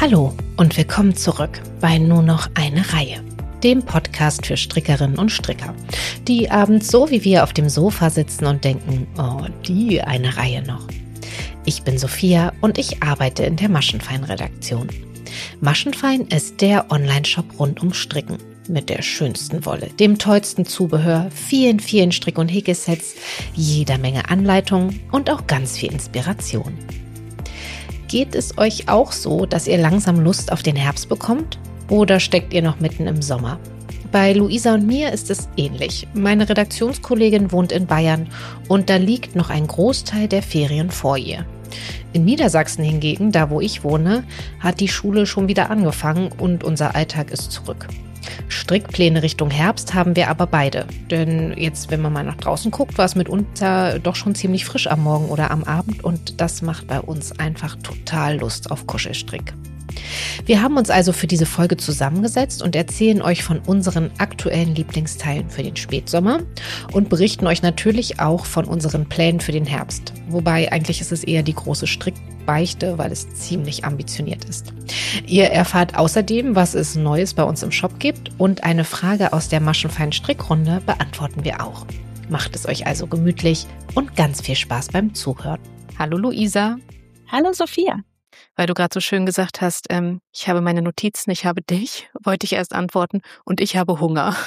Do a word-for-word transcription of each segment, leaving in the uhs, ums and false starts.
Hallo und willkommen zurück bei Nur noch eine Reihe, dem Podcast für Strickerinnen und Stricker, die abends so wie wir auf dem Sofa sitzen und denken, oh, die eine Reihe noch. Ich bin Sophia und ich arbeite in der Maschenfein-Redaktion. Maschenfein ist der Online-Shop rund um Stricken. Mit der schönsten Wolle, dem tollsten Zubehör, vielen, vielen Strick- und Häkelsets, jeder Menge Anleitungen und auch ganz viel Inspiration. Geht es euch auch so, dass ihr langsam Lust auf den Herbst bekommt? Oder steckt ihr noch mitten im Sommer? Bei Luisa und mir ist es ähnlich. Meine Redaktionskollegin wohnt in Bayern und da liegt noch ein Großteil der Ferien vor ihr. In Niedersachsen hingegen, da wo ich wohne, hat die Schule schon wieder angefangen und unser Alltag ist zurück. Strickpläne Richtung Herbst haben wir aber beide. Denn jetzt, wenn man mal nach draußen guckt, war es mitunter doch schon ziemlich frisch am Morgen oder am Abend und das macht bei uns einfach total Lust auf Kuschelstrick. Wir haben uns also für diese Folge zusammengesetzt und erzählen euch von unseren aktuellen Lieblingsteilen für den Spätsommer und berichten euch natürlich auch von unseren Plänen für den Herbst. Wobei eigentlich ist es eher die große Strickbeichte, weil es ziemlich ambitioniert ist. Ihr erfahrt außerdem, was es Neues bei uns im Shop gibt und eine Frage aus der Maschenfein-Strickrunde beantworten wir auch. Macht es euch also gemütlich und ganz viel Spaß beim Zuhören. Hallo Luisa. Hallo Sophia. Weil du gerade so schön gesagt hast, ähm, ich habe meine Notizen, ich habe dich, wollte ich erst antworten und ich habe Hunger.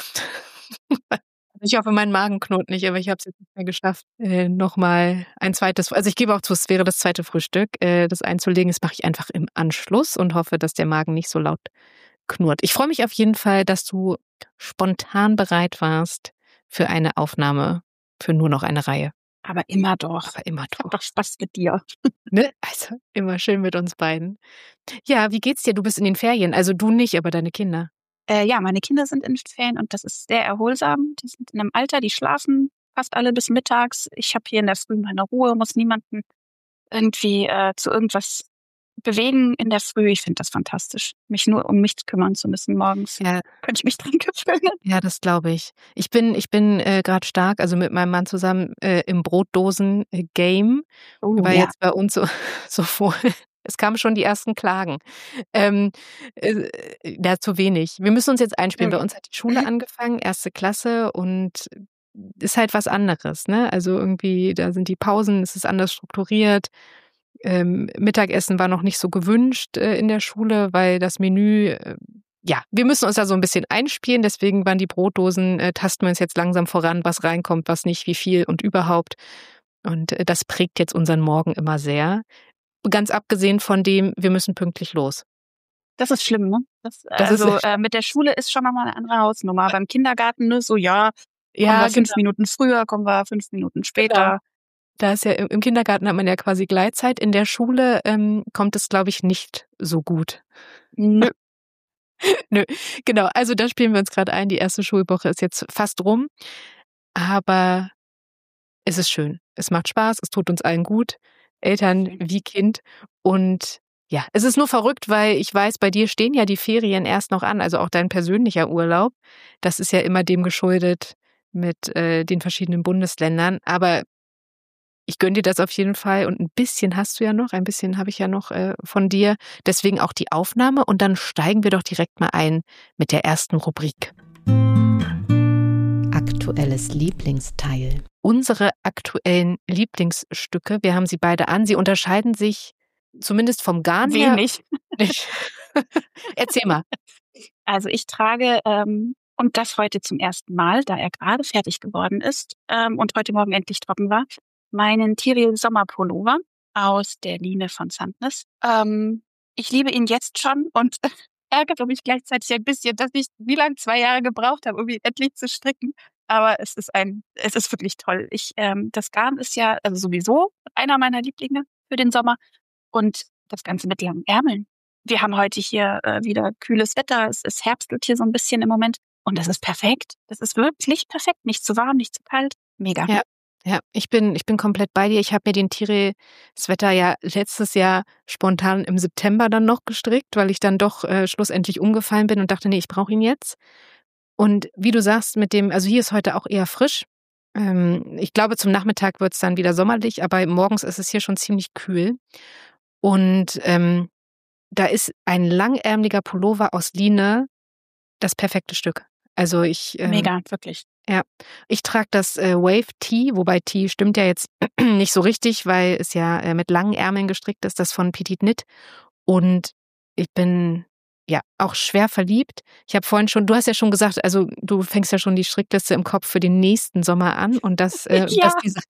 Ich hoffe, mein Magen knurrt nicht, aber ich habe es jetzt nicht mehr geschafft, äh, nochmal ein zweites, also ich gebe auch zu, es wäre das zweite Frühstück, äh, das einzulegen. Das mache ich einfach im Anschluss und hoffe, dass der Magen nicht so laut knurrt. Ich freue mich auf jeden Fall, dass du spontan bereit warst für eine Aufnahme, für nur noch eine Reihe. Aber immer doch. Aber immer doch. Hab doch Spaß mit dir. Ne? Also immer schön mit uns beiden. Ja, wie geht's dir? Du bist in den Ferien. Also du nicht, aber deine Kinder. Äh, ja, meine Kinder sind in den Ferien und das ist sehr erholsam. Die sind in einem Alter, die schlafen fast alle bis mittags. Ich habe hier in der Früh meine Ruhe, muss niemanden irgendwie äh, zu irgendwas bewegen in der Früh. Ich finde das fantastisch, mich nur um mich kümmern zu müssen morgens. Ja. Könnte ich mich dran gewöhnen. Ja, das glaube ich. Ich bin, ich bin äh, gerade stark, also mit meinem Mann zusammen äh, im Brotdosen-Game, Oh, weil ja. jetzt bei uns so, so vor. Es kamen schon die ersten Klagen. Ähm, äh, ja, zu wenig. Wir müssen uns jetzt einspielen. Mhm. Bei uns hat die Schule angefangen, erste Klasse und ist halt was anderes, ne? Also irgendwie, da sind die Pausen, es ist anders strukturiert. Ähm, Mittagessen war noch nicht so gewünscht äh, in der Schule, weil das Menü, äh, ja, wir müssen uns da so ein bisschen einspielen. Deswegen waren die Brotdosen, äh, tasten wir uns jetzt langsam voran, was reinkommt, was nicht, wie viel und überhaupt. Und äh, das prägt jetzt unseren Morgen immer sehr. Ganz abgesehen von dem, wir müssen pünktlich los. Das ist schlimm, ne? Das, Das also ist, äh, mit der Schule ist schon nochmal eine andere Hausnummer. Beim Kindergarten, ne, so ja, kommen ja, wir fünf genau. Minuten früher, kommen wir fünf Minuten später. Genau. Da ist ja im im Kindergarten hat man ja quasi Gleitzeit. In der Schule ähm, kommt es, glaube ich, nicht so gut. Nö. Nö, genau. Also da spielen wir uns gerade ein. Die erste Schulwoche ist jetzt fast rum. Aber es ist schön. Es macht Spaß. Es tut uns allen gut. Eltern wie Kind. Und ja, es ist nur verrückt, weil ich weiß, bei dir stehen ja die Ferien erst noch an. Also auch dein persönlicher Urlaub. Das ist ja immer dem geschuldet mit äh, den verschiedenen Bundesländern. Aber ich gönne dir das auf jeden Fall und ein bisschen hast du ja noch, ein bisschen habe ich ja noch äh, von dir. Deswegen auch die Aufnahme und dann steigen wir doch direkt mal ein mit der ersten Rubrik. Aktuelles Lieblingsteil. Unsere aktuellen Lieblingsstücke, wir haben sie beide an, sie unterscheiden sich zumindest vom Garn her Wenig. nicht. Erzähl mal. Also ich trage, ähm, und das heute zum ersten Mal, da er gerade fertig geworden ist ähm, und heute Morgen endlich trocken war, meinen Tiril Sommerpullover aus der Line von Sandnes. Ähm, ich liebe ihn jetzt schon und ärgere mich gleichzeitig ein bisschen, dass ich wie lange zwei Jahre gebraucht habe, um ihn endlich zu stricken. Aber es ist ein, es ist wirklich toll. Ich, ähm, das Garn ist ja also sowieso einer meiner Lieblinge für den Sommer und das Ganze mit langen Ärmeln. Wir haben heute hier äh, wieder kühles Wetter. Es ist herbstelt hier so ein bisschen im Moment und das ist perfekt. Das ist wirklich perfekt. Nicht zu warm, nicht zu kalt. Mega. Ja. Ja, ich bin, ich bin komplett bei dir. Ich habe mir den Tiril-Sweater ja letztes Jahr spontan im September dann noch gestrickt, weil ich dann doch äh, schlussendlich umgefallen bin und dachte, nee, ich brauche ihn jetzt. Und wie du sagst, mit dem, also hier ist heute auch eher frisch. Ähm, ich glaube, zum Nachmittag wird es dann wieder sommerlich, aber morgens ist es hier schon ziemlich kühl. Und ähm, da ist ein langärmeliger Pullover aus Line das perfekte Stück. Also ich ähm, Mega, wirklich. Ja, ich trage das äh, Wave Tee, wobei Tee stimmt ja jetzt nicht so richtig, weil es ja äh, mit langen Ärmeln gestrickt ist, das von Petit Knit. Und ich bin ja auch schwer verliebt. Ich habe vorhin schon, du hast ja schon gesagt, also du fängst ja schon die Strickliste im Kopf für den nächsten Sommer an und das, äh, Ja. das diese,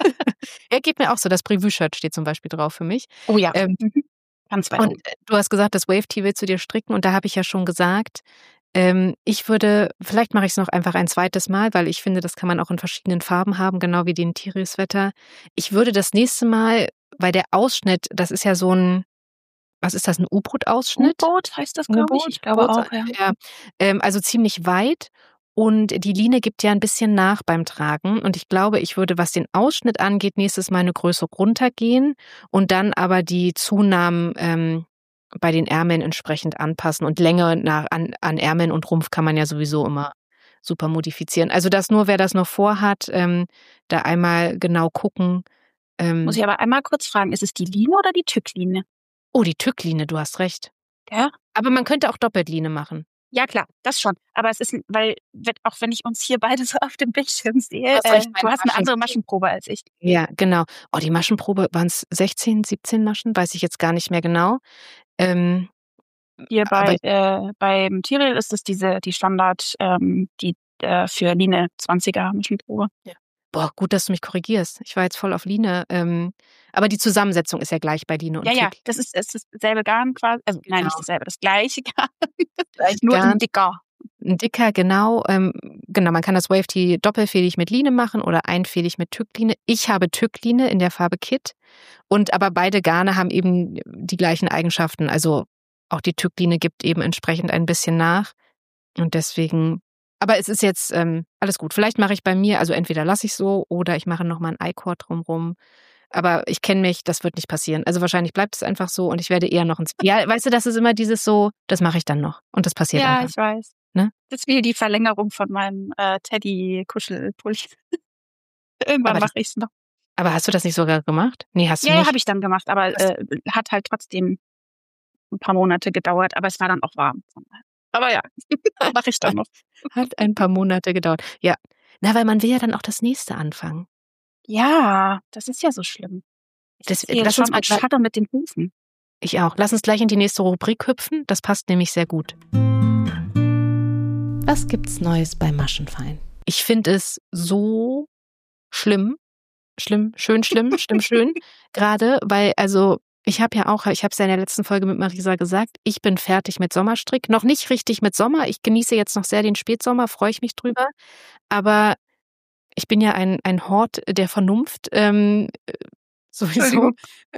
ja, geht mir auch so. Das Preview-Shirt steht zum Beispiel drauf für mich. Oh ja, Ähm, mhm. Ganz weit und oben. äh, du hast gesagt, das Wave Tee willst du dir stricken und da habe ich ja schon gesagt, ähm, ich würde, vielleicht mache ich es noch einfach ein zweites Mal, weil ich finde, das kann man auch in verschiedenen Farben haben, genau wie den Tiri-Sweater. Ich würde das nächste Mal, weil der Ausschnitt, das ist ja so ein, was ist das, ein U-Boot-Ausschnitt? U-Boot heißt das, glaube ich. Ich glaube auch, ja. ja. Ähm, also ziemlich weit. Und die Line gibt ja ein bisschen nach beim Tragen. Und ich glaube, ich würde, was den Ausschnitt angeht, nächstes Mal eine Größe runtergehen und dann aber die Zunahmen ähm, bei den Ärmeln entsprechend anpassen. Und Länge nach, an, an Ärmeln und Rumpf kann man ja sowieso immer super modifizieren. Also das nur, wer das noch vorhat, ähm, da einmal genau gucken. Ähm, Muss ich aber einmal kurz fragen, ist es die Line oder die Tückline? oh, die Tückline, du hast recht. Ja? Aber man könnte auch Doppeltline machen. Ja, klar, das schon. Aber es ist, weil, auch wenn ich uns hier beide so auf dem Bildschirm sehe, Du hast recht, äh, du hast eine andere Maschenprobe als ich. Ja, genau. Oh, die Maschenprobe, waren es sechzehn, siebzehn Maschen? Weiß ich jetzt gar nicht mehr genau. Ähm, Hier bei, aber äh, beim Tyrell ist es diese, die Standard, ähm, die äh, für Line zwanziger Maschenprobe. ja. Boah, gut, dass du mich korrigierst. Ich war jetzt voll auf Line. Ähm, aber die Zusammensetzung ist ja gleich bei Line und Ja, ja, Tick. das ist, es ist dasselbe Garn quasi, also nein, Genau. nicht dasselbe, das gleiche Garn, Gleich nur Garn. ein dicker. Ein dicker, genau. Ähm, genau, man kann das Wave Tee doppelfädig mit Line machen oder einfädig mit Tückline. Ich habe Tückline in der Farbe Kit. Und aber beide Garne haben eben die gleichen Eigenschaften. Also auch die Tückline gibt eben entsprechend ein bisschen nach. Und deswegen, aber es ist jetzt ähm, alles gut. Vielleicht mache ich bei mir, also entweder lasse ich so oder ich mache nochmal ein I-Cord drumrum. Aber ich kenne mich, das wird nicht passieren. Also wahrscheinlich bleibt es einfach so und ich werde eher noch ins... Ja, weißt du, das ist immer dieses so, das mache ich dann noch. Und das passiert Ja, einfach. ich weiß. Ne? Das ist wie die Verlängerung von meinem äh, Teddy-Kuschelpulli. Irgendwann mache ich es noch. Aber hast du das nicht sogar gemacht? Nee, hast du Ja, nicht. ja, habe ich dann gemacht, aber äh, hat halt trotzdem ein paar Monate gedauert, aber es war dann auch warm. Aber ja, mache ich dann noch. Hat ein paar Monate gedauert. Ja, na, weil man will ja dann auch das nächste anfangen. Ja, das ist ja so schlimm. Ich Das, sehe lass schon uns mal und scharre mit den Hufen. Ich auch. Lass uns gleich in die nächste Rubrik hüpfen. Das passt nämlich sehr gut. Was gibt's Neues bei Maschenfein? Ich finde es so schlimm, schlimm, schön, schlimm, schlimm, schön. Gerade, weil, also, ich habe ja auch, ich habe es ja in der letzten Folge mit Marisa gesagt, ich bin fertig mit Sommerstrick. Noch nicht richtig mit Sommer. Ich genieße jetzt noch sehr den Spätsommer, freue ich mich drüber. Aber ich bin ja ein, ein Hort der Vernunft. Ähm, sowieso.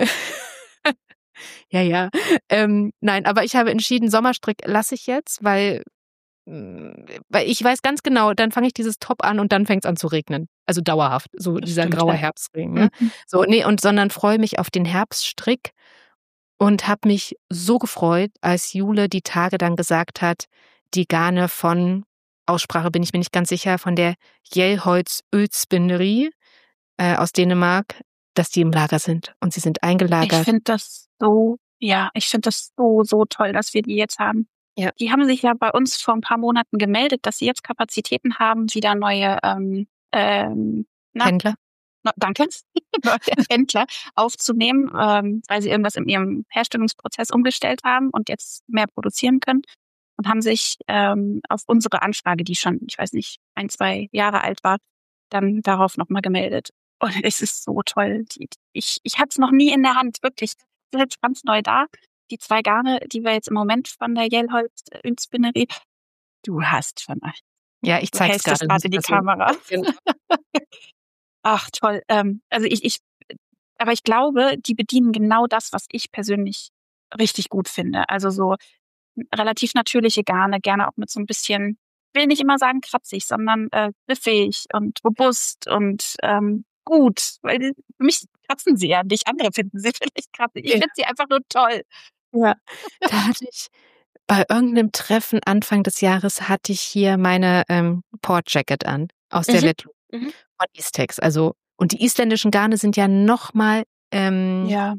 Ja, ja. Ähm, nein, aber ich habe entschieden, Sommerstrick lasse ich jetzt, weil, weil ich weiß ganz genau, dann fange ich dieses Top an und dann fängt es an zu regnen. Also dauerhaft, so Das dieser stimmt, graue ja. Herbstregen. Ne? Mhm. So, nee, und sondern freue mich auf den Herbststrick und habe mich so gefreut, als Jule die Tage dann gesagt hat, die Garne von, Aussprache bin ich mir nicht ganz sicher, von der Jelholz Ölspinnerie äh, aus Dänemark, dass die im Lager sind und sie sind eingelagert. Ich finde das so, ja, ich finde das so, so toll, dass wir die jetzt haben. Ja. Die haben sich ja bei uns vor ein paar Monaten gemeldet, dass sie jetzt Kapazitäten haben, wieder neue ähm, ähm, na, Händler. no, danke, neue Händler aufzunehmen, ähm, weil sie irgendwas in ihrem Herstellungsprozess umgestellt haben und jetzt mehr produzieren können. Und haben sich ähm, auf unsere Anfrage, die schon, ich weiß nicht, ein, zwei Jahre alt war, dann darauf nochmal gemeldet. Und es ist so toll. Die, ich ich hatte es noch nie in der Hand, wirklich. Das ist jetzt ganz neu da. Die zwei Garne, die wir jetzt im Moment von der Jelholz Ölspinnerie, du hast schon. Ja, ich Du zeig's hältst es gerade. gerade in die Also, Kamera. genau. Ach, toll. Ähm, also ich, ich, aber ich glaube, die bedienen genau das, was ich persönlich richtig gut finde. Also so relativ natürliche Garne, gerne auch mit so ein bisschen, will nicht immer sagen kratzig, sondern äh, griffig und robust und ähm, gut. Weil die, für mich kratzen sie ja nicht, andere finden sie vielleicht kratzig. Ich Ja. finde sie einfach nur toll. Ja, da hatte ich bei irgendeinem Treffen Anfang des Jahres hatte ich hier meine ähm, Port Jacket an aus der Mhm. Letlu Mhm. von Istex. Also und die isländischen Garne sind ja noch mal ähm, Ja.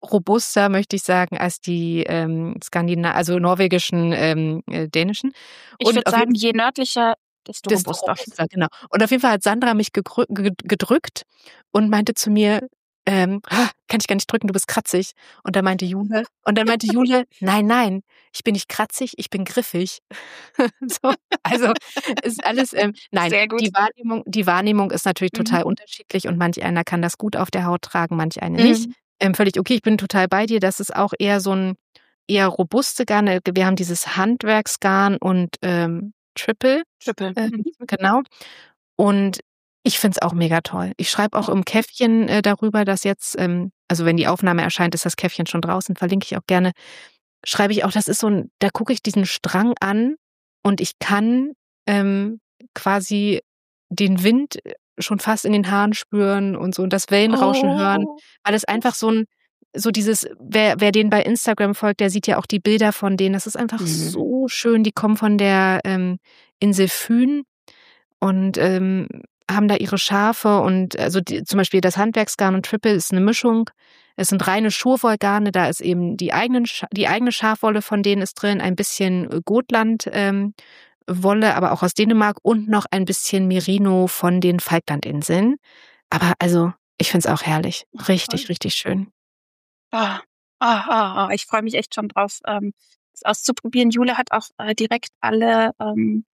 robuster, möchte ich sagen, als die ähm, Skandina- also norwegischen, ähm, äh, dänischen. Ich Und würde auf jeden sagen, je nördlicher, desto Desto robuster. robuster, genau. Und auf jeden Fall hat Sandra mich gegrü- ge- gedrückt und meinte zu mir, ähm, "Ah, kann ich gar nicht drücken, du bist kratzig." Und dann meinte Jule, und dann meinte Jule, nein, nein, ich bin nicht kratzig, ich bin griffig. So, also ist alles, ähm, nein, Sehr gut. die Wahrnehmung, die Wahrnehmung ist natürlich Mhm. total unterschiedlich und manch einer kann das gut auf der Haut tragen, manch eine Mhm. nicht. Ähm, völlig okay, ich bin total bei dir, das ist auch eher so ein eher robuste Garn. Wir haben dieses Handwerksgarn und ähm, Triple. Triple. Äh, Mhm. genau. Und ich finde es auch mega toll. Ich schreibe auch im Käffchen äh, darüber, dass jetzt, ähm, also wenn die Aufnahme erscheint, ist das Käffchen schon draußen, verlinke ich auch gerne. Schreibe ich auch, das ist so ein, da gucke ich diesen Strang an und ich kann ähm, quasi den Wind schon fast in den Haaren spüren und so und das Wellenrauschen hören, Oh. weil es einfach so ein, so dieses, wer, wer denen bei Instagram folgt, der sieht ja auch die Bilder von denen. Das ist einfach Mhm. so schön. Die kommen von der ähm, Insel Fyn und ähm, haben da ihre Schafe und also die, zum Beispiel das Handwerksgarn und Triple ist eine Mischung. Es sind reine Schurwollgarne, da ist eben die, eigenen, Scha- die eigene Schafwolle von denen ist drin, ein bisschen Gotland ähm, Wolle, aber auch aus Dänemark und noch ein bisschen Merino von den Falklandinseln. Aber also, ich finde es auch herrlich. Richtig, richtig schön. Ah, ah, ah, ah. Ich freue mich echt schon drauf, ähm, das auszuprobieren. Jule hat auch äh, direkt alle ähm,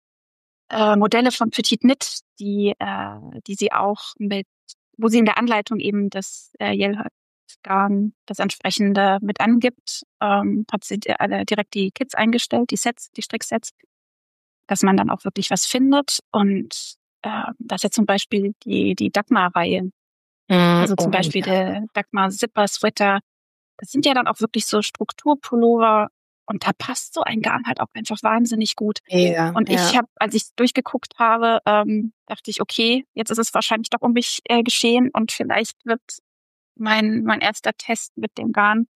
äh, Modelle von Petit Knit, die, äh, die sie auch mit, wo sie in der Anleitung eben das äh, Yellowhack-Garn, das entsprechende mit angibt, ähm, hat sie di- alle direkt die Kits eingestellt, die Sets, die Stricksets, dass man dann auch wirklich was findet. Und äh, das ist jetzt zum Beispiel die, die Dagmar-Reihe. Also zum Oh, Beispiel ja. der Dagmar Zipper Sweater. Das sind ja dann auch wirklich so Strukturpullover und da passt so ein Garn halt auch einfach wahnsinnig gut. Mega, Und ja. ich habe, als ich durchgeguckt habe, ähm, dachte ich, okay, jetzt ist es wahrscheinlich doch um mich äh, geschehen und vielleicht wird mein mein erster Test mit dem Garn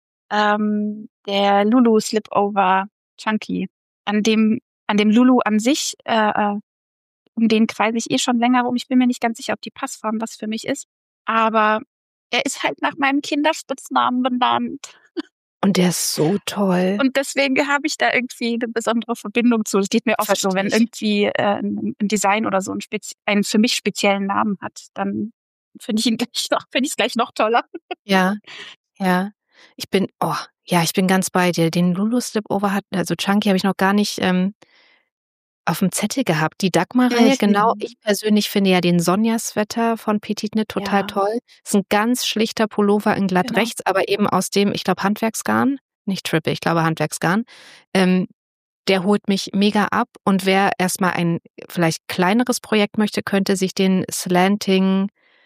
ähm, der Lulu Slipover Chunky. An dem an dem Lulu an sich, äh, äh, um den kreise ich eh schon länger rum. Ich bin mir nicht ganz sicher, ob die Passform was für mich ist, aber er ist halt nach meinem Kinderspitznamen benannt. Und der ist so toll. Und deswegen habe ich da irgendwie eine besondere Verbindung zu. Es geht mir oft Versteh so, wenn ich. irgendwie äh, ein ein Design oder so einen, spezi einen für mich speziellen Namen hat, dann finde ich ihn gleich noch, finde ich es gleich noch toller. Ja, ja. Ich bin, oh, ja, ich bin ganz bei dir. Den Lulu Slipover hat, also Chunky habe ich noch gar nicht ähm, auf dem Zettel gehabt. Die Dagmar-Reihe, genau. Ich persönlich finde ja den Sonja-Sweater von Petit Knit total Ja. toll. Ist ein ganz schlichter Pullover in glatt Genau. rechts, aber eben aus dem, ich glaube, Handwerksgarn. Nicht Triple, ich glaube Handwerksgarn. Ähm, der holt mich mega ab. Und wer erstmal ein vielleicht kleineres Projekt möchte, könnte sich den Slanting,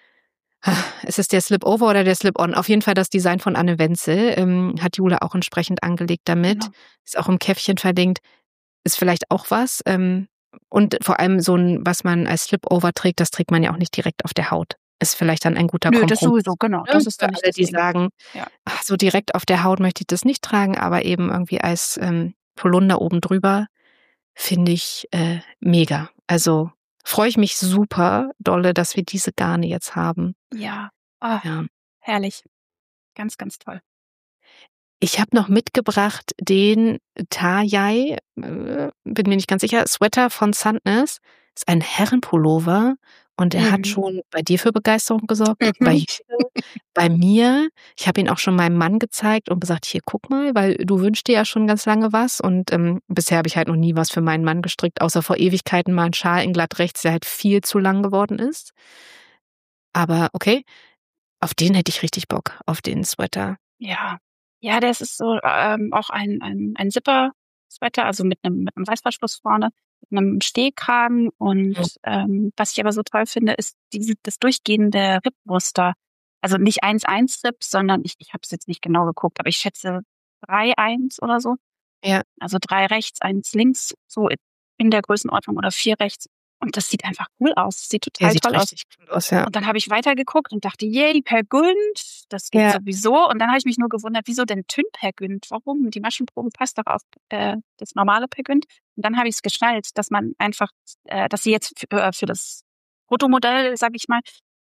ist es der Slip-Over oder der Slip-On? Auf jeden Fall das Design von Anne Wenzel. Ähm, hat Jule auch entsprechend angelegt damit. Genau. Ist auch im Käffchen verlinkt. Ist vielleicht auch was. Ähm, und vor allem so ein, was man als Slip-Over trägt, das trägt man ja auch nicht direkt auf der Haut. Ist vielleicht dann ein guter Nö, Kompromiss. das sowieso, genau. Ne? Das ist Für dann nicht alle, das die Ding. sagen, Ja. ach, so direkt auf der Haut möchte ich das nicht tragen, aber eben irgendwie als ähm, Polunder oben drüber finde ich äh, mega. Also freue ich mich super dolle, dass wir diese Garne jetzt haben. Ja. Ah, Ja. herrlich. Ganz, ganz toll. Ich habe noch mitgebracht den Tajai, äh, bin mir nicht ganz sicher, Sweater von Sandnes. Ist ein Herrenpullover und er Mhm. hat schon bei dir für Begeisterung gesorgt, Mhm. bei Jule, bei mir. Ich habe ihn auch schon meinem Mann gezeigt und gesagt, hier, guck mal, weil du wünschst dir ja schon ganz lange was und ähm, bisher habe ich halt noch nie was für meinen Mann gestrickt, außer vor Ewigkeiten mal einen Schal in glatt rechts, der halt viel zu lang geworden ist. Aber okay, auf den hätte ich richtig Bock, auf den Sweater. Ja. Ja, das ist so ähm, auch ein, ein, ein Zipper-Sweater, also mit einem, mit einem Reißverschluss vorne, mit einem Stehkragen. Und Mhm. ähm, was ich aber so toll finde, ist diese, das durchgehende Rippmuster. Also nicht eins eins Ripp, sondern ich, ich habe es jetzt nicht genau geguckt, aber ich schätze drei eins oder so. Ja. Also drei rechts, eins links, so in der Größenordnung oder vier rechts. Und das sieht einfach cool aus. Das sieht total Der sieht toll aus. richtig cool aus, ja. Und dann habe ich weitergeguckt und dachte, yay, Pergünd, das geht Ja. sowieso. Und dann habe ich mich nur gewundert, wieso denn Tynn-Pergünd? Warum? Die Maschenprobe passt doch auf äh, das normale Pergünd. Und dann habe ich es geschnallt, dass man einfach, äh, dass sie jetzt für, äh, für das Fotomodell, sag ich mal,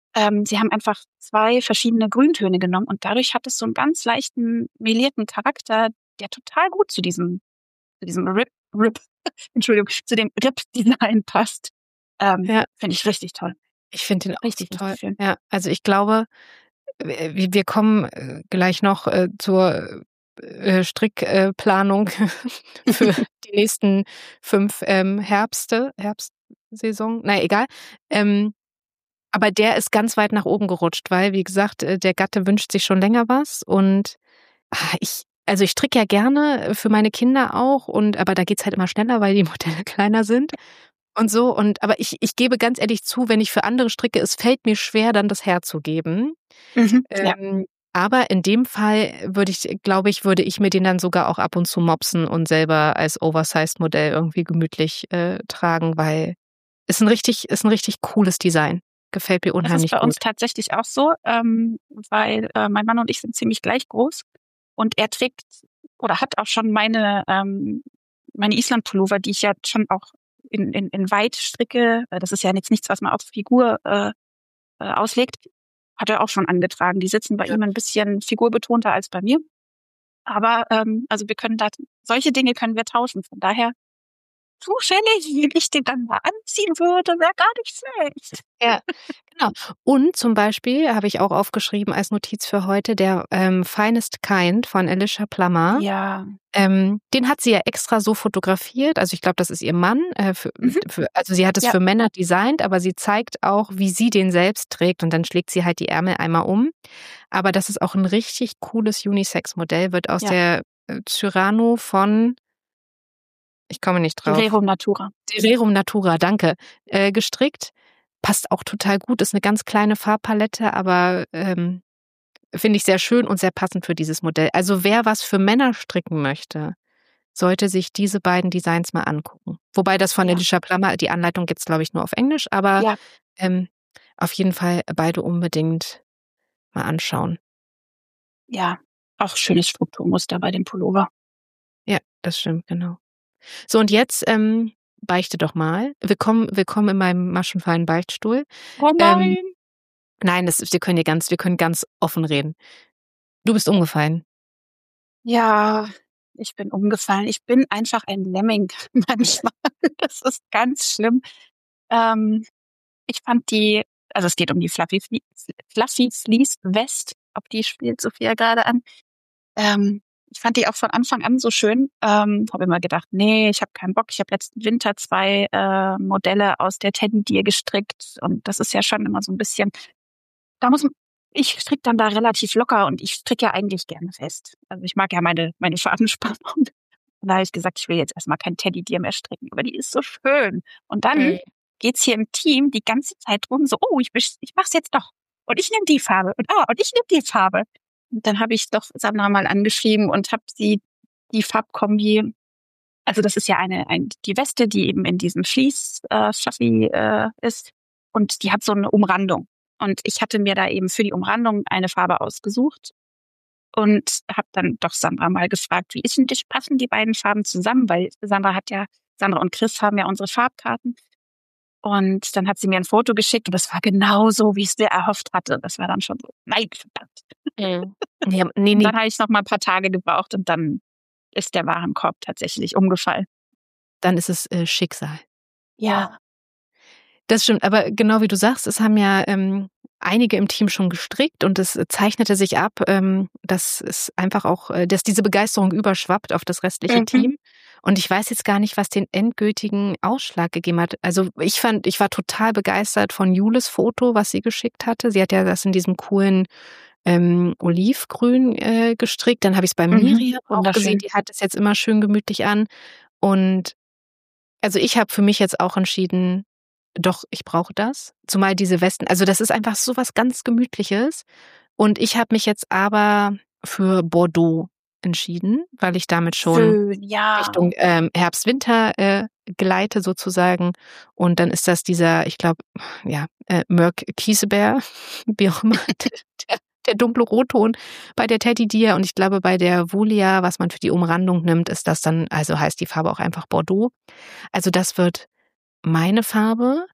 Ähm, sie haben einfach zwei verschiedene Grüntöne genommen und dadurch hat es so einen ganz leichten, melierten Charakter, der total gut zu diesem, zu diesem Rip, Rip, Entschuldigung, zu dem Rip-Design passt. Ähm, Ja, Finde ich richtig toll. ich finde den auch Richtig, so toll. richtig schön. Ja, also ich glaube, wir wir kommen äh, gleich noch äh, zur äh, Strickplanung für die nächsten fünf ähm, Herbste, Herbstsaison. Na egal. Ähm, aber der ist ganz weit nach oben gerutscht, weil, wie gesagt, äh, der Gatte wünscht sich schon länger was und ah, ich, also ich stricke ja gerne für meine Kinder auch und aber da geht's halt immer schneller, weil die Modelle kleiner sind und so. Und aber ich, ich gebe ganz ehrlich zu, wenn ich für andere stricke, es fällt mir schwer, dann das herzugeben. Mhm. Ja. Ähm, aber in dem Fall würde ich, glaube ich, würde ich mir den dann sogar auch ab und zu mopsen und selber als Oversized-Modell irgendwie gemütlich äh, tragen, weil ist ein richtig, ist ein richtig cooles Design. Gefällt mir Das ist unheimlich bei uns gut. tatsächlich auch so, ähm, weil äh, mein Mann und ich sind ziemlich gleich groß und er trägt oder hat auch schon meine ähm, meine Island-Pullover, die ich ja schon auch in, in, in weit stricke. Äh, Das ist ja jetzt nichts, was man auf Figur äh, äh, auslegt. Hat er auch schon angetragen. Die sitzen bei Ja. ihm ein bisschen figurbetonter als bei mir. Aber ähm, also wir können da solche Dinge können wir tauschen. Von daher zufällig, wenn ich den dann mal anziehen würde, wäre gar nicht schlecht. Ja, genau. Und zum Beispiel habe ich auch aufgeschrieben als Notiz für heute der ähm, Finest Kind von Alicia Plummer. Ja. Ähm, den hat sie ja extra so fotografiert. Also ich glaube, das ist ihr Mann. Äh, für, Mhm. für, also sie hat es Ja. für Männer designt, aber sie zeigt auch, wie sie den selbst trägt und dann schlägt sie halt die Ärmel einmal um. Aber das ist auch ein richtig cooles Unisex-Modell, wird aus Ja. der äh, Cyrano von, ich komme nicht drauf. Rerum Natura. Rerum Natura, danke, äh, gestrickt. Passt auch total gut, ist eine ganz kleine Farbpalette, aber ähm, finde ich sehr schön und sehr passend für dieses Modell. Also wer was für Männer stricken möchte, sollte sich diese beiden Designs mal angucken. Wobei das von Ja. Alicia Plummer, die Anleitung gibt's glaube ich nur auf Englisch, aber Ja. ähm, auf jeden Fall beide unbedingt mal anschauen. Ja. Auch schönes Strukturmuster bei dem Pullover. Ja, das stimmt, genau. So und jetzt ähm, beichte doch mal. Willkommen, willkommen in meinem maschenfeinen Beichtstuhl. Oh nein. Ähm, Nein, das ist, wir können hier ganz, wir können ganz offen reden. Du bist umgefallen. Ja, ich bin umgefallen. Ich bin einfach ein Lemming manchmal. Das ist ganz schlimm. Ähm, ich fand die, also es geht um die Fluffy, Fle Fluffy Fleece West, auf die spielt Sophia gerade an. Ähm, ich fand die auch von Anfang an so schön. Ähm, habe immer gedacht, nee, ich habe keinen Bock. Ich habe letzten Winter zwei äh, Modelle aus der Teddy Deer gestrickt und das ist ja schon immer so ein bisschen, da muss man, ich stricke dann da relativ locker und ich stricke ja eigentlich gerne fest. Also ich mag ja meine meine Fadenspannung. Und da habe ich gesagt, ich will jetzt erstmal kein Teddy Deer mehr stricken, aber die ist so schön. Und dann Mhm. geht's hier im Team die ganze Zeit rum, so, oh, ich, ich mach's jetzt doch. Und ich nehme die Farbe. Und ah, und ich nehme die Farbe. Und dann habe ich doch Sandra mal angeschrieben und habe sie die Farbkombi, also das ist ja eine, ein, die Weste, die eben in diesem Fleece äh, Fluffy äh, ist. Und die hat so eine Umrandung. Und ich hatte mir da eben für die Umrandung eine Farbe ausgesucht und habe dann doch Sandra mal gefragt, wie ist denn das, passen die beiden Farben zusammen? Weil Sandra hat ja, Sandra und Chris haben ja unsere Farbkarten. Und dann hat sie mir ein Foto geschickt und das war genau so, wie ich es mir erhofft hatte. Das war dann schon so, nein, verdammt. Mhm. Ja, nee, Und nee. dann habe ich noch mal ein paar Tage gebraucht und dann ist der Warenkorb tatsächlich umgefallen. Dann ist es äh, Schicksal. Ja. Das stimmt, aber genau wie du sagst, es haben ja ähm, einige im Team schon gestrickt und es zeichnete sich ab, ähm, dass es einfach auch, äh, dass diese Begeisterung überschwappt auf das restliche Mhm. Team. Und ich weiß jetzt gar nicht, was den endgültigen Ausschlag gegeben hat. Also ich fand, ich war total begeistert von Jules Foto, was sie geschickt hatte. Sie hat ja das in diesem coolen ähm, Olivgrün äh, gestrickt. Dann habe ich es bei Mhm. Miriam auch Wunderschön. gesehen. Die hat es jetzt immer schön gemütlich an. Und also ich habe für mich jetzt auch entschieden, doch, ich brauche das. Zumal diese Westen, also das ist einfach so was ganz Gemütliches. Und ich habe mich jetzt aber für Bordeaux entschieden, weil ich damit schon Schön, ja. Richtung ähm, Herbst-Winter äh, gleite sozusagen. Und dann ist das dieser, ich glaube, ja, äh, Mörk Kiesebeer, wie auch immer, der, der dunkle Rotton bei der Teddy Deer. Und ich glaube, bei der Vulia, was man für die Umrandung nimmt, ist das dann, also heißt die Farbe auch einfach Bordeaux. Also das wird meine Farbe.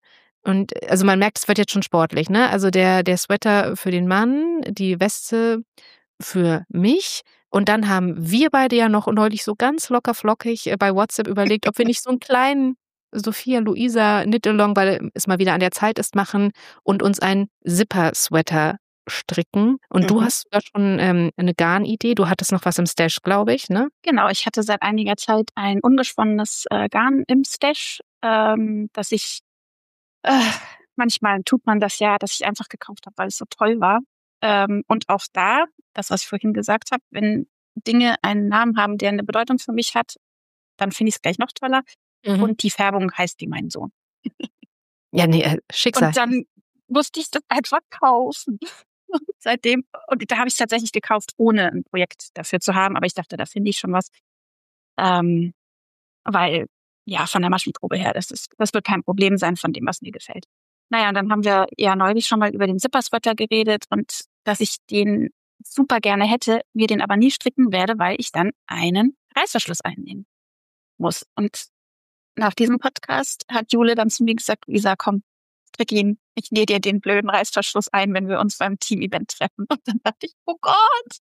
Und also man merkt, es wird jetzt schon sportlich, ne? Also der, der Sweater für den Mann, die Weste für mich. Und dann haben wir beide ja noch neulich so ganz locker flockig bei WhatsApp überlegt, ob wir nicht so einen kleinen Sophia Luisa Knit-Along, weil es mal wieder an der Zeit ist, machen und uns einen Zipper-Sweater stricken. Und Mhm. du hast sogar schon ähm, eine Garnidee. Du hattest noch was im Stash, glaube ich, ne? Genau, ich hatte seit einiger Zeit ein ungesponnenes äh, Garn im Stash, ähm, das ich, äh, manchmal tut man das ja, dass ich einfach gekauft habe, weil es so toll war. Ähm, und auch da, das, was ich vorhin gesagt habe, wenn Dinge einen Namen haben, der eine Bedeutung für mich hat, dann finde ich es gleich noch toller. Mhm. Und die Färbung heißt wie mein Sohn. Ja, nee, äh, Schicksal. Und dann musste ich das einfach kaufen. Und seitdem, und da habe ich es tatsächlich gekauft, ohne ein Projekt dafür zu haben, aber ich dachte, da finde ich schon was. Ähm, weil, ja, von der Maschenprobe her, das ist, das wird kein Problem sein von dem, was mir gefällt. Naja, und dann haben wir ja neulich schon mal über den Zipper-Sweater geredet und dass ich den super gerne hätte, mir den aber nie stricken werde, weil ich dann einen Reißverschluss einnehmen muss. Und nach diesem Podcast hat Jule dann zu mir gesagt, Lisa, komm, strick ihn. Ich nähe dir den blöden Reißverschluss ein, wenn wir uns beim Team-Event treffen. Und dann dachte ich, oh Gott,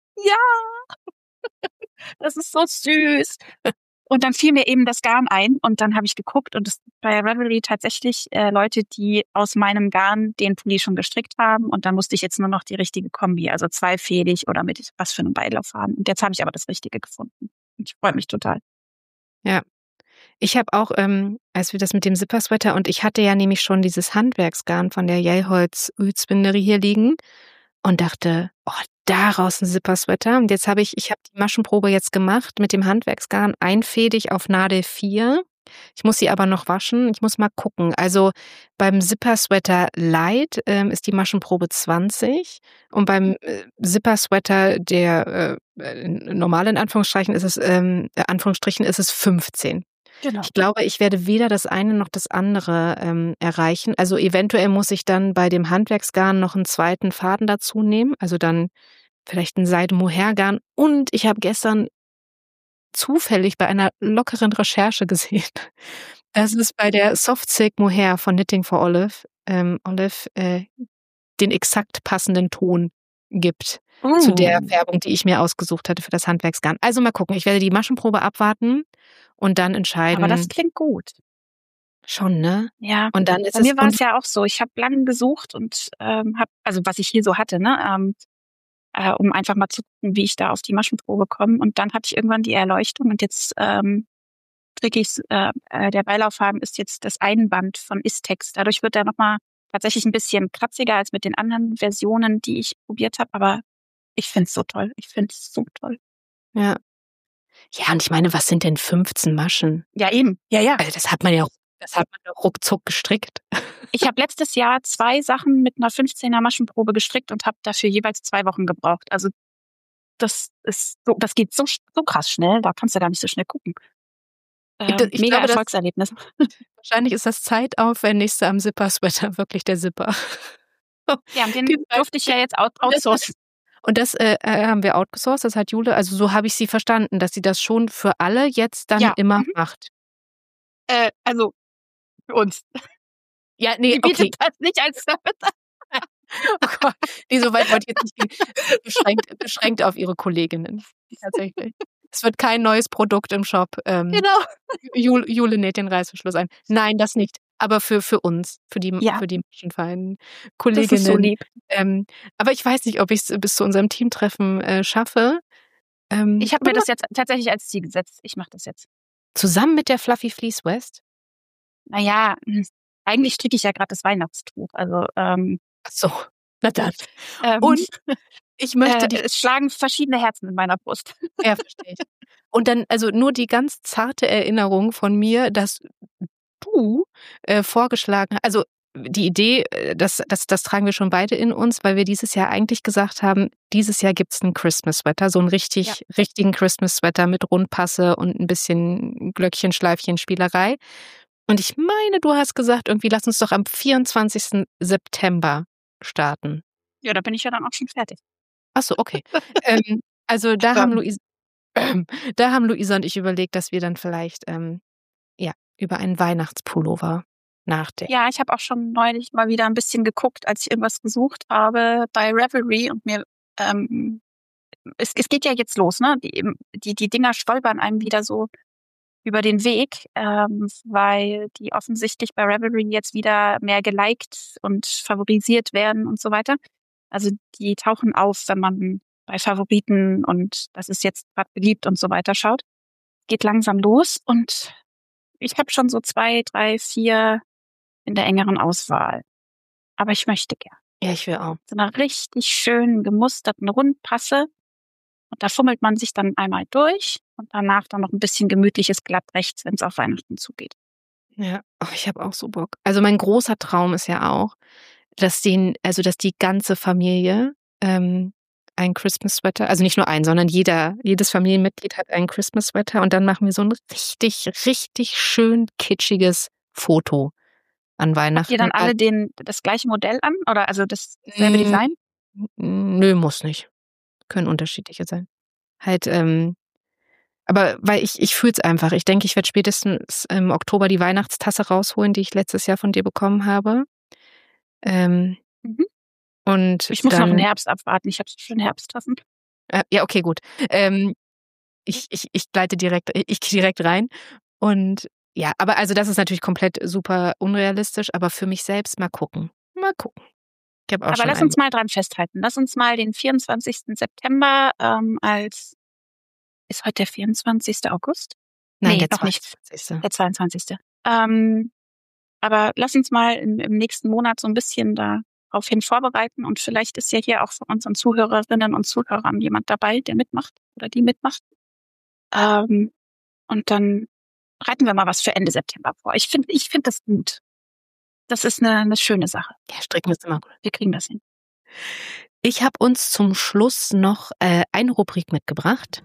ja, das ist so süß. Und dann fiel mir eben das Garn ein und dann habe ich geguckt und es bei Ravelry tatsächlich äh, Leute, die aus meinem Garn den Pulli schon gestrickt haben und dann musste ich jetzt nur noch die richtige Kombi, also zweifädig oder mit was für einem Beilauf haben. Und jetzt habe ich aber das Richtige gefunden. Und ich freue mich total. Ja. Ich habe auch, ähm, als wir das mit dem Zipper-Sweater und ich hatte ja nämlich schon dieses Handwerksgarn von der Jelholz Ölspinnerie hier liegen und dachte, oh, daraus ein Zipper-Sweater. Und jetzt habe ich, ich habe die Maschenprobe jetzt gemacht mit dem Handwerksgarn einfädig auf Nadel vier. Ich muss sie aber noch waschen. Ich muss mal gucken. Also beim Zipper-Sweater Light ähm, ist die Maschenprobe zwanzig und beim äh, Zipper-Sweater der äh, normal in Anführungsstrichen ist es ähm, Anführungsstrichen ist es fünfzehn. Genau. Ich glaube, ich werde weder das eine noch das andere ähm, erreichen. Also eventuell muss ich dann bei dem Handwerksgarn noch einen zweiten Faden dazu nehmen. Also dann vielleicht ein Seide-Mohair-Garn. Und ich habe gestern zufällig bei einer lockeren Recherche gesehen, dass es bei der Soft Silk Mohair von Knitting for Olive, ähm, Olive äh, den exakt passenden Ton gibt Mm. zu der Färbung, die ich mir ausgesucht hatte für das Handwerksgarn. Also mal gucken, ich werde die Maschenprobe abwarten und dann entscheiden. Aber das klingt gut. Schon, ne? Ja. Und dann ist Bei es mir war und- es ja auch so. Ich habe lange gesucht und ähm, habe, also was ich hier so hatte, ne, ähm, äh, um einfach mal zu gucken, wie ich da auf die Maschenprobe komme. Und dann hatte ich irgendwann die Erleuchtung und jetzt ähm, stricke ich äh, äh, der Beilauffaden ist jetzt das Einband von Istex. Dadurch wird er nochmal tatsächlich ein bisschen kratziger als mit den anderen Versionen, die ich probiert habe. Aber ich finde es so toll. Ich finde es so toll. Ja. Ja, und ich meine, was sind denn fünfzehn Maschen? Ja, eben. Ja, ja. Also das hat man ja, das hat man ja ruckzuck gestrickt. Ich habe letztes Jahr zwei Sachen mit einer fünfzehner Maschenprobe gestrickt und habe dafür jeweils zwei Wochen gebraucht. Also das ist so, das geht so, so krass schnell, da kannst du gar nicht so schnell gucken. Äh, Ich- ich mega glaube, das- Erfolgserlebnis. Wahrscheinlich ist das zeitaufwendigste am Zipper-Sweater wirklich der Zipper. Ja, und den Genau. durfte ich ja jetzt out outsourcen. Und das äh, äh, haben wir outgesourced, das hat Jule, also so habe ich sie verstanden, dass sie das schon für alle jetzt dann Ja. immer Mhm. macht. Äh, also für uns. Ja, nee, Die bietet okay. das nicht als Service an. Oh Gott. Nee, so weit wollte ich jetzt nicht gehen. Beschränkt, beschränkt auf ihre Kolleginnen. Tatsächlich. Es wird kein neues Produkt im Shop. Ähm, Genau. Jule, Jule näht den Reißverschluss ein. Nein, das nicht. Aber für, für uns, für die, Ja. für die Maschenfeinen Das Kolleginnen. ist so lieb. Ähm, aber ich weiß nicht, ob ich es bis zu unserem Teamtreffen äh, schaffe. Ähm, Ich habe mir das jetzt tatsächlich als Ziel gesetzt. Ich mache das jetzt. zusammen mit der Fluffy Fleece West. Naja, hm, eigentlich stricke ich ja gerade das Weihnachtstuch. Also ähm, Ach so, na dann. ähm, Und ich möchte äh, dich. es schlagen verschiedene Herzen in meiner Brust. Ja, verstehe ich. Und dann, also nur die ganz zarte Erinnerung von mir, dass du äh, vorgeschlagen hast, also die Idee, äh, das, das, das tragen wir schon beide in uns, weil wir dieses Jahr eigentlich gesagt haben, dieses Jahr gibt's einen Christmas-Sweater, so einen richtig, Ja. richtigen Christmas-Sweater mit Rundpasse und ein bisschen Glöckchen, Schleifchen, Spielerei. Und ich meine, du hast gesagt, irgendwie lass uns doch am vierundzwanzigsten September starten. Ja, da bin ich ja dann auch schon fertig. Ach so, okay. ähm, also da haben Ähm. Luisa, ähm, da haben Luisa und ich überlegt, dass wir dann vielleicht ähm, ja über einen Weihnachtspullover nachdenken. Ja, ich habe auch schon neulich mal wieder ein bisschen geguckt, als ich irgendwas gesucht habe bei Ravelry und mir, ähm, es, es geht ja jetzt los, ne? Die, die, die Dinger stolpern einem wieder so über den Weg, ähm, weil die offensichtlich bei Ravelry jetzt wieder mehr geliked und favorisiert werden und so weiter. Also die tauchen auf, wenn man bei Favoriten und das ist jetzt gerade beliebt und so weiter schaut. Geht langsam los und ich habe schon so zwei, drei, vier in der engeren Auswahl. Aber ich möchte gern. Ja, ich will auch. So einer richtig schönen, gemusterten Rundpasse. Und da fummelt man sich dann einmal durch und danach dann noch ein bisschen gemütliches Glatt rechts, wenn es auf Weihnachten zugeht. Ja, oh, ich habe auch so Bock. Also mein großer Traum ist ja auch, dass den, also dass die ganze Familie ähm, ein Christmas Sweater, also nicht nur ein, sondern jeder, jedes Familienmitglied hat einen Christmas Sweater und dann machen wir so ein richtig, richtig schön kitschiges Foto an Weihnachten. Habt ihr dann alle den, das gleiche Modell an? Oder also dasselbe Mm, Design? Nö, muss nicht. Können unterschiedliche sein. Halt, ähm, aber weil ich, ich fühle es einfach. Ich denke, ich werde spätestens im Oktober die Weihnachtstasse rausholen, die ich letztes Jahr von dir bekommen habe. Ähm, Mhm. und Ich muss dann, noch den Herbst abwarten. Ich habe schon Herbsttassen. Äh, ja, okay, gut. Ähm, ich, ich, ich gleite direkt, ich gehe direkt rein. Und ja, aber also das ist natürlich komplett super unrealistisch, aber für mich selbst mal gucken. Mal gucken. Ich habe auch Aber schon lass einen. uns mal dran festhalten. Lass uns mal den vierundzwanzigsten September ähm, als, ist heute der vierundzwanzigste August? Nein, nee, der noch nicht. zweiundzwanzigste Der zweiundzwanzigste Ähm, aber lass uns mal im, im nächsten Monat so ein bisschen darauf hin vorbereiten und vielleicht ist ja hier auch von unseren Zuhörerinnen und Zuhörern jemand dabei, der mitmacht oder die mitmacht. Ähm, und dann bereiten wir mal was für Ende September vor. Ich finde, ich finde das gut. Das ist eine, eine schöne Sache. Ja, stricken ist immer gut. Wir kriegen das hin. Ich habe uns zum Schluss noch äh, eine Rubrik mitgebracht.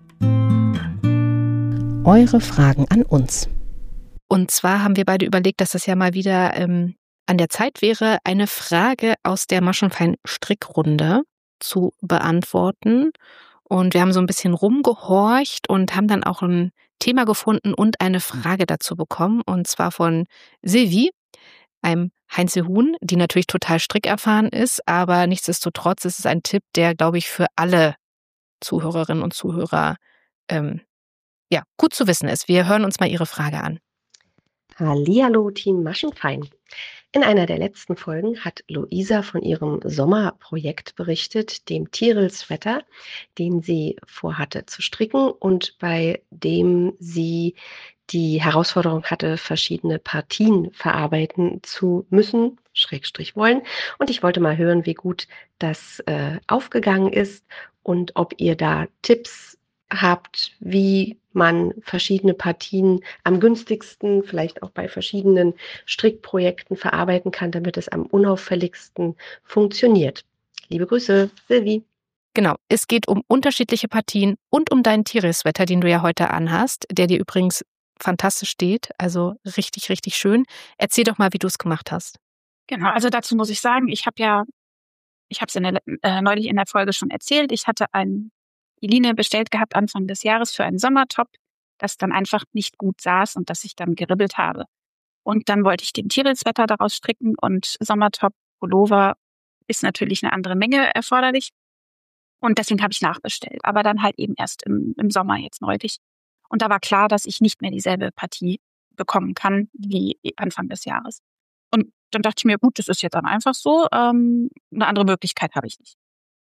Eure Fragen an uns. Und zwar haben wir beide überlegt, dass es ja mal wieder ähm, an der Zeit wäre, eine Frage aus der Maschenfein-Strickrunde zu beantworten. Und wir haben so ein bisschen rumgehorcht und haben dann auch ein Thema gefunden und eine Frage dazu bekommen. Und zwar von Silvi, einem Heinzelhuhn, die natürlich total strickerfahren ist, aber nichtsdestotrotz ist es ein Tipp, der, glaube ich, für alle Zuhörerinnen und Zuhörer ähm, ja, gut zu wissen ist. Wir hören uns mal ihre Frage an. Hallihallo, Team Maschenfein. In einer der letzten Folgen hat Luisa von ihrem Sommerprojekt berichtet, dem Tierl-Sweater, den sie vorhatte zu stricken und bei dem sie die Herausforderung hatte, verschiedene Partien verarbeiten zu müssen, Schrägstrich wollen. Und ich wollte mal hören, wie gut das äh, aufgegangen ist und ob ihr da Tipps habt, wie man verschiedene Partien am günstigsten, vielleicht auch bei verschiedenen Strickprojekten verarbeiten kann, damit es am unauffälligsten funktioniert. Liebe Grüße, Silvi. Genau, es geht um unterschiedliche Partien und um deinen Tierl-Sweater, den du ja heute anhast, der dir übrigens fantastisch steht, also richtig, richtig schön. Erzähl doch mal, wie du es gemacht hast. Genau, also dazu muss ich sagen, ich habe ja, ich habe es in der, äh, neulich in der Folge schon erzählt, ich hatte ein, die Linie bestellt gehabt Anfang des Jahres für einen Sommertop, das dann einfach nicht gut saß und das ich dann geribbelt habe. Und dann wollte ich den Tierl-Sweater daraus stricken und Sommertop, Pullover ist natürlich eine andere Menge erforderlich. Und deswegen habe ich nachbestellt, aber dann halt eben erst im, im Sommer jetzt neulich. Und da war klar, dass ich nicht mehr dieselbe Partie bekommen kann wie Anfang des Jahres. Und dann dachte ich mir, gut, das ist jetzt dann einfach so. Ähm, eine andere Möglichkeit habe ich nicht.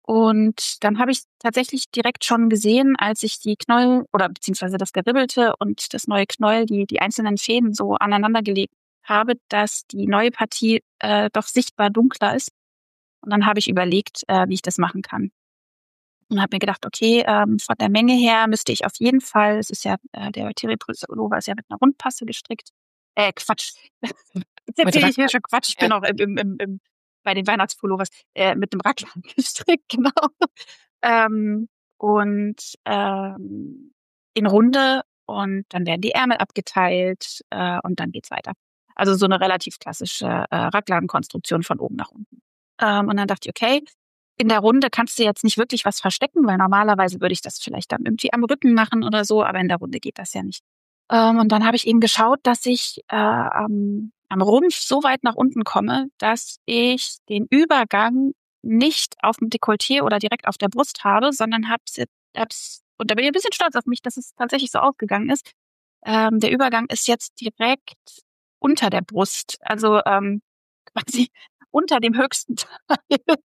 Und dann habe ich tatsächlich direkt schon gesehen, als ich die Knäuel oder beziehungsweise das Geribbelte und das neue Knäuel, die die einzelnen Fäden so aneinander gelegt habe, dass die neue Partie äh, doch sichtbar dunkler ist. Und dann habe ich überlegt, äh, wie ich das machen kann. Und habe mir gedacht, okay, ähm, von der Menge her müsste ich auf jeden Fall, es ist ja, äh, der Tierl-Pullover ist ja mit einer Rundpasse gestrickt. Äh, Quatsch. Jetzt erzähle ich mir schon Quatsch. Ich bin auch im, im, im, im, bei den Weihnachtspullovers äh, mit einem Raglan gestrickt, genau. ähm, und ähm, in Runde und dann werden die Ärmel abgeteilt äh, und dann geht's weiter. Also so eine relativ klassische äh, Raglan-Konstruktion von oben nach unten. Ähm, und dann dachte ich, okay, in der Runde kannst du jetzt nicht wirklich was verstecken, weil normalerweise würde ich das vielleicht dann irgendwie am Rücken machen oder so, aber in der Runde geht das ja nicht. Ähm, und dann habe ich eben geschaut, dass ich äh, am am Rumpf so weit nach unten komme, dass ich den Übergang nicht auf dem Dekolleté oder direkt auf der Brust habe, sondern hab's, hab's, und da bin ich ein bisschen stolz auf mich, dass es tatsächlich so ausgegangen ist. Ähm, der Übergang ist jetzt direkt unter der Brust, also ähm, quasi unter dem höchsten Teil,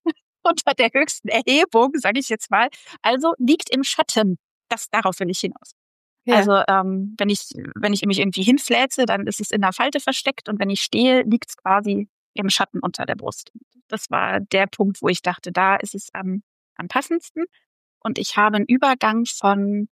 unter der höchsten Erhebung, sage ich jetzt mal. Also liegt im Schatten. Das, darauf will ich hinaus. Ja. Also ähm, wenn ich wenn ich mich irgendwie hinfläze, dann ist es in der Falte versteckt und wenn ich stehe, liegt es quasi im Schatten unter der Brust. Das war der Punkt, wo ich dachte, da ist es am, am passendsten. Und ich habe einen Übergang von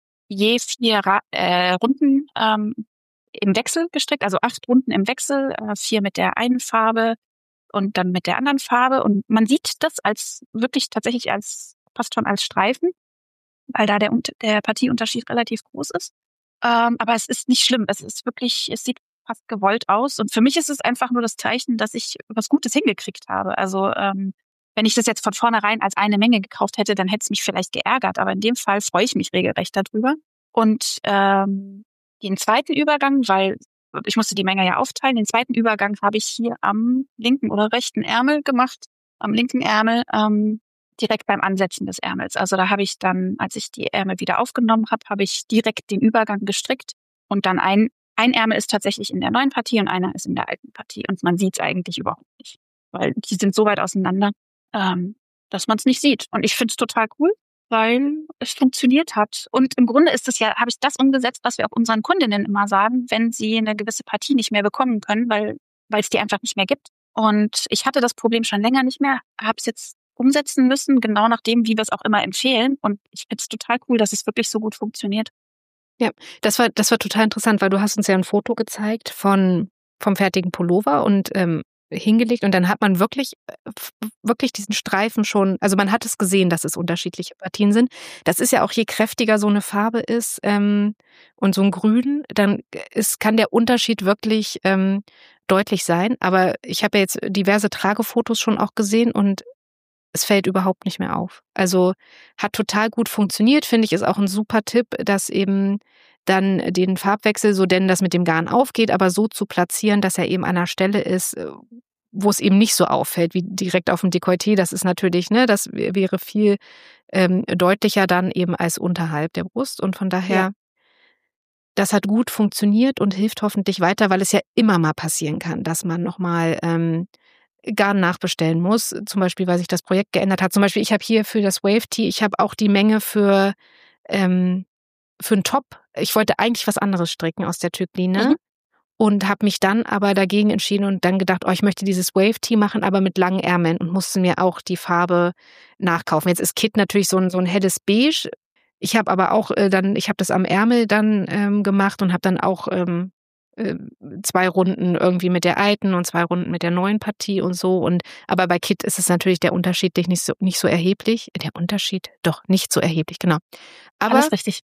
je vier Ra- äh, Runden ähm, im Wechsel gestrickt, also acht Runden im Wechsel, äh, vier mit der einen Farbe und dann mit der anderen Farbe. Und man sieht das als wirklich tatsächlich als fast schon als Streifen, weil da der, der Partieunterschied relativ groß ist. Ähm, aber es ist nicht schlimm. Es ist wirklich, es sieht fast gewollt aus. Und für mich ist es einfach nur das Zeichen, dass ich was Gutes hingekriegt habe. Also ähm, wenn ich das jetzt von vornherein als eine Menge gekauft hätte, dann hätte es mich vielleicht geärgert. Aber in dem Fall freue ich mich regelrecht darüber. Und ähm, den zweiten Übergang, weil ich musste die Menge ja aufteilen, den zweiten Übergang habe ich hier am linken oder rechten Ärmel gemacht. Am linken Ärmel, ähm, direkt beim Ansetzen des Ärmels. Also da habe ich dann, als ich die Ärmel wieder aufgenommen habe, habe ich direkt den Übergang gestrickt und dann ein, ein Ärmel ist tatsächlich in der neuen Partie und einer ist in der alten Partie und man sieht es eigentlich überhaupt nicht, weil die sind so weit auseinander, ähm, dass man es nicht sieht. Und ich finde es total cool, weil es funktioniert hat. Und im Grunde ist es ja, habe ich das umgesetzt, was wir auch unseren Kundinnen immer sagen, wenn sie eine gewisse Partie nicht mehr bekommen können, weil weil es die einfach nicht mehr gibt. Und ich hatte das Problem schon länger nicht mehr, habe es jetzt umsetzen müssen, genau nach dem, wie wir es auch immer empfehlen. Und ich finde es total cool, dass es wirklich so gut funktioniert. Ja, das war das war total interessant, weil du hast uns ja ein Foto gezeigt von vom fertigen Pullover und ähm, hingelegt und dann hat man wirklich wirklich diesen Streifen schon, also man hat es gesehen, dass es unterschiedliche Partien sind. Das ist ja auch, je kräftiger so eine Farbe ist ähm, und so ein Grün, dann ist, kann der Unterschied wirklich ähm, deutlich sein. Aber ich habe ja jetzt diverse Tragefotos schon auch gesehen und es fällt überhaupt nicht mehr auf. Also hat total gut funktioniert, finde ich, ist auch ein super Tipp, dass eben dann den Farbwechsel, so denn das mit dem Garn aufgeht, aber so zu platzieren, dass er eben an einer Stelle ist, wo es eben nicht so auffällt, wie direkt auf dem Dekolleté. Das ist natürlich, ne, das wäre viel ähm, deutlicher dann eben als unterhalb der Brust. Und von daher, ja. Das hat gut funktioniert und hilft hoffentlich weiter, weil es ja immer mal passieren kann, dass man nochmal ähm, Garn nachbestellen muss, zum Beispiel, weil sich das Projekt geändert hat. Zum Beispiel, ich habe hier für das Wave Tee, ich habe auch die Menge für ähm, für einen Top. Ich wollte eigentlich was anderes stricken aus der Tückline mhm. und habe mich dann aber dagegen entschieden und dann gedacht, oh, ich möchte dieses Wave Tee machen, aber mit langen Ärmeln und musste mir auch die Farbe nachkaufen. Jetzt ist Kit natürlich so ein so ein helles Beige. Ich habe aber auch äh, dann, ich habe das am Ärmel dann ähm, gemacht und habe dann auch ähm, zwei Runden irgendwie mit der alten und zwei Runden mit der neuen Partie und so. Und aber bei Kit ist es natürlich der Unterschied nicht so, nicht so erheblich. Der Unterschied? Doch, nicht so erheblich, genau. Aber alles richtig.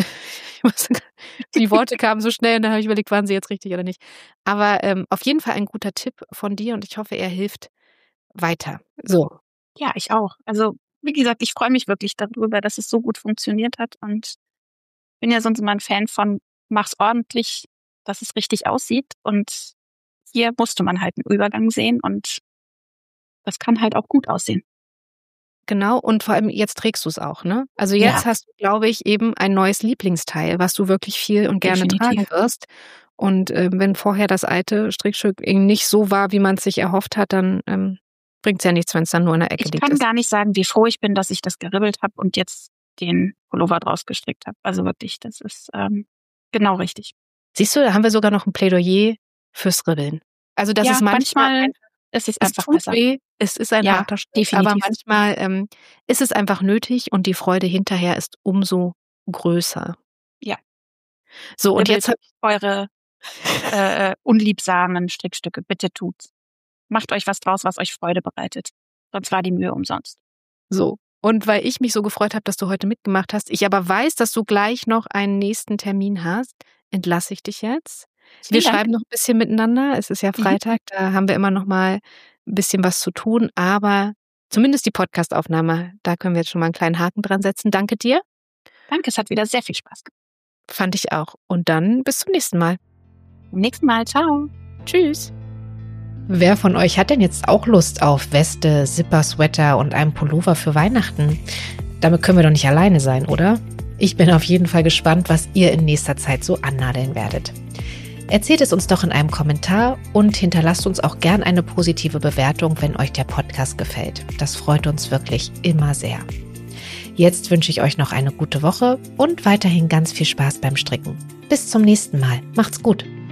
Die Worte kamen so schnell und dann habe ich überlegt, waren sie jetzt richtig oder nicht. Aber ähm, auf jeden Fall ein guter Tipp von dir und ich hoffe, er hilft weiter. So. Ja, ich auch. Also, wie gesagt, ich freue mich wirklich darüber, dass es so gut funktioniert hat und bin ja sonst immer ein Fan von, mach's ordentlich, dass es richtig aussieht. Und hier musste man halt einen Übergang sehen und das kann halt auch gut aussehen. Genau, und vor allem jetzt trägst du es auch, ne? Also jetzt ja. hast du, glaube ich, eben ein neues Lieblingsteil, was du wirklich viel und gerne Definitiv. tragen wirst. Und äh, wenn vorher das alte Strickstück nicht so war, wie man es sich erhofft hat, dann ähm, bringt es ja nichts, wenn es dann nur in der Ecke ich liegt. Ich kann gar nicht sagen, wie froh ich bin, dass ich das geribbelt habe und jetzt den Pullover draus gestrickt habe. Also wirklich, das ist ähm, genau richtig. Siehst du, da haben wir sogar noch ein Plädoyer fürs Ribbeln. Also das ja, ist manchmal, manchmal es ist einfach es tut besser. weh, es ist ein ja, harter Schritt, definitiv. aber manchmal ähm, ist es einfach nötig und die Freude hinterher ist umso größer. Ja. So, und jetzt eure äh, unliebsamen Strickstücke, bitte tut's. Macht euch was draus, was euch Freude bereitet. Sonst war die Mühe umsonst. So. Und weil ich mich so gefreut habe, dass du heute mitgemacht hast, ich aber weiß, dass du gleich noch einen nächsten Termin hast, entlasse ich dich jetzt. Wir Vielen schreiben Dank. noch ein bisschen miteinander. Es ist ja Freitag, mhm. da haben wir immer noch mal ein bisschen was zu tun. Aber zumindest die Podcastaufnahme, da können wir jetzt schon mal einen kleinen Haken dran setzen. Danke dir. Danke, es hat wieder sehr viel Spaß gemacht. Fand ich auch. Und dann bis zum nächsten Mal. Zum nächsten Mal. Ciao. Tschüss! Wer von euch hat denn jetzt auch Lust auf Weste, Zipper, Sweater und einen Pullover für Weihnachten? Damit können wir doch nicht alleine sein, oder? Ich bin auf jeden Fall gespannt, was ihr in nächster Zeit so annadeln werdet. Erzählt es uns doch in einem Kommentar und hinterlasst uns auch gern eine positive Bewertung, wenn euch der Podcast gefällt. Das freut uns wirklich immer sehr. Jetzt wünsche ich euch noch eine gute Woche und weiterhin ganz viel Spaß beim Stricken. Bis zum nächsten Mal. Macht's gut!